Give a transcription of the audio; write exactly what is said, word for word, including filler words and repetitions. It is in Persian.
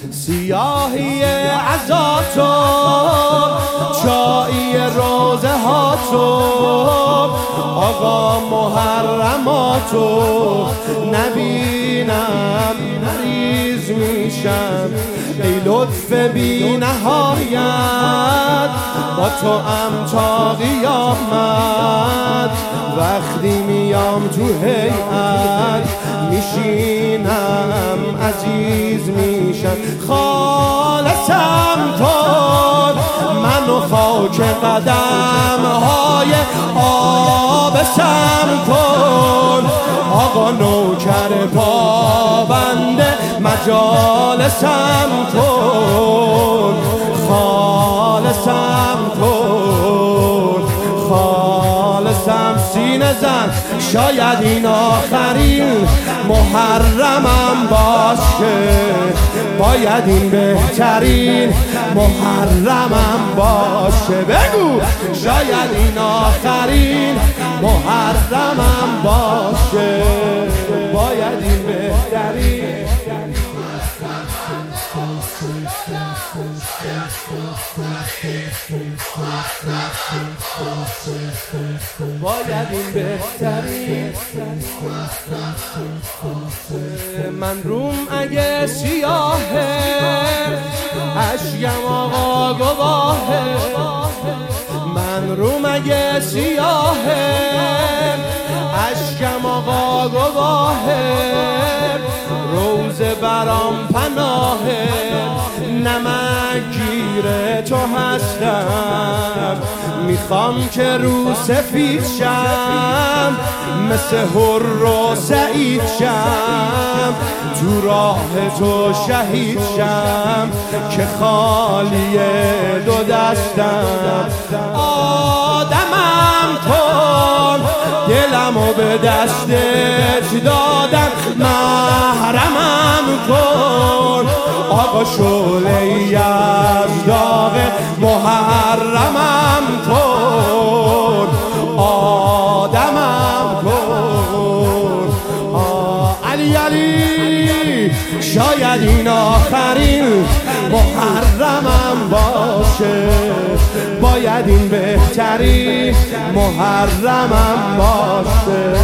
سیاهی عزا تو، چایی روزه ها تو، آقا محرما تو، نبینم مریض میشم ای لطف بی نهایت، با تو ام تا قیامت. وقتی میام تو هیئت میشینم عزیز میشم، خالصم کن منو خاک قدم های آبشم کن، آقا نوکر پابند مجالسم کن، خالصم کن، خالصم. سینه زن شاید این آخرین محرمم باشه، باید این بهترین محرمم باشه. بگو شاید این آخرین محرمم باشه، باید این بهترین. باید این بهترین. من روم اگه سیاهه، اشکم آقا گواهه. من روم اگه سیاهه، اشکم آقا گواهه. روزه برام پناهه، نمک گیر تو هستم. میخوام که رو سفید شم، مثل حر و سعید شم. تو راه تو شهید شم، که خالی دو دستم. آدمم کن دلمو به دستت دادم، محرمم کن آقا شعله‌ای از داغ محرمم کن، آدمم کن. علی علی شاید این آخرین محرمم باشه، باید این بهترین محرمم باشه.